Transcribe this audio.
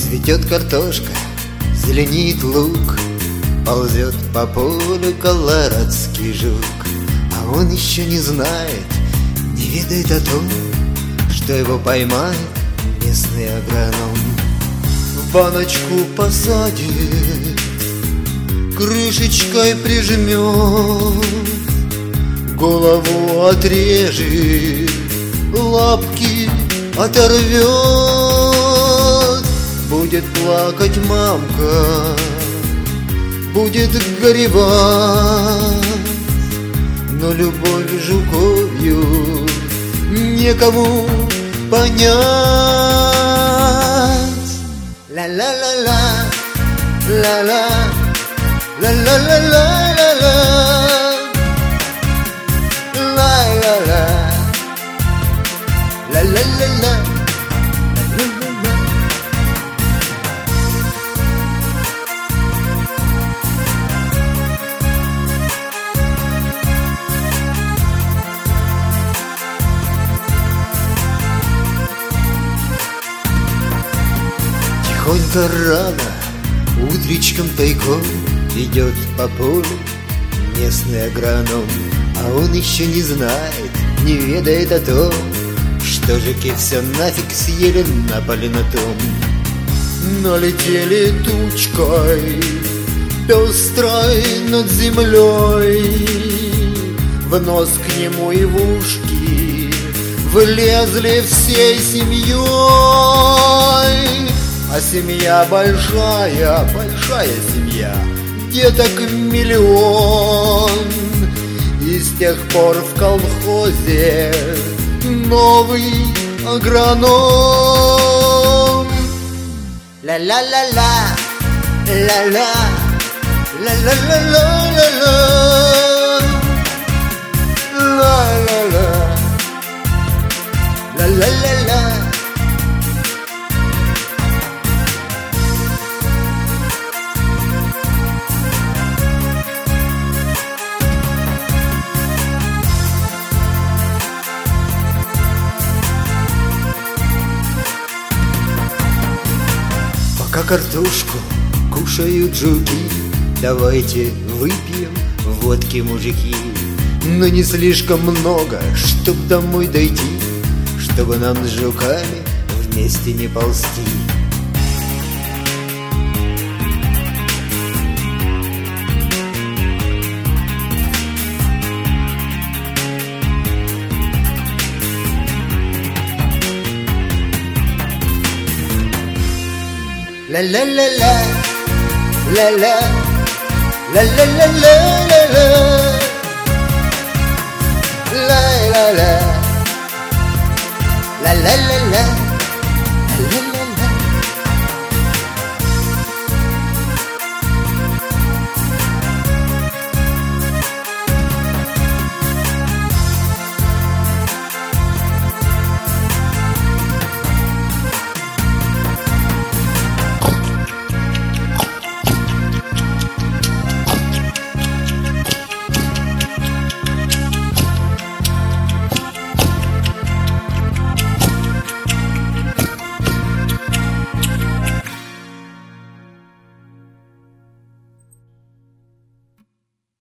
Цветет картошка, зеленеет лук, ползет по полю колорадский жук. А он еще не знает, не ведает о том, что его поймает местный агроном. В баночку посадит, крышечкой прижмет, голову отрежет, лапки оторвет. Будет плакать мамка, будет горевать, но любовь жуковью некому понять. Ла-ла-ла-ла, ла-ла, ла-ла-ла-ла-ла-ла, ла-ла-ла, ла-ла-ла-ла. Тихонько рано, утречком тайком идет по полю местный агроном. А он еще не знает, не ведает о том, что жуки все нафиг съели на поле на том. Налетели тучкой пестрой над землей, в нос к нему и в ушки влезли всей семьей. А семья большая, большая семья, деток миллион. И с тех пор в колхозе новый агроном. Ла-ла-ла-ла, ла-ла, ла-ла-ла-ла-ла-ла, ла-ла-ла, ла-ла-ла-ла. Пока картошку кушают жуки, давайте выпьем водки, мужики. Но не слишком много, чтоб домой дойти, чтобы нам с жуками вместе не ползти. Ла-ла-ла-ла, ла-ла, ла-ла-ла-ла-ла-ла, ла-ла-ла, ла-ла-ла-ла, ла-ла-ла.